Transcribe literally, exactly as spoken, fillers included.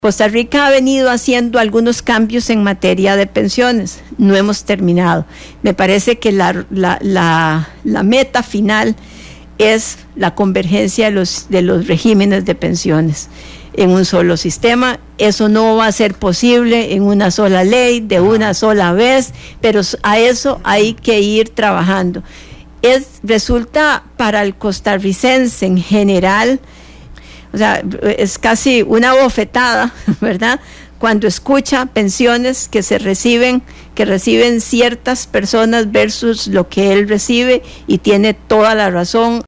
Costa Rica ha venido haciendo algunos cambios en materia de pensiones, no hemos terminado. Me parece que la, la, la, la meta final es la convergencia de los, de los regímenes de pensiones en un solo sistema. Eso no va a ser posible en una sola ley, de una sola vez, pero a eso hay que ir trabajando. Es, resulta para el costarricense en general, o sea, es casi una bofetada, ¿verdad?, cuando escucha pensiones que se reciben, que reciben ciertas personas versus lo que él recibe, y tiene toda la razón.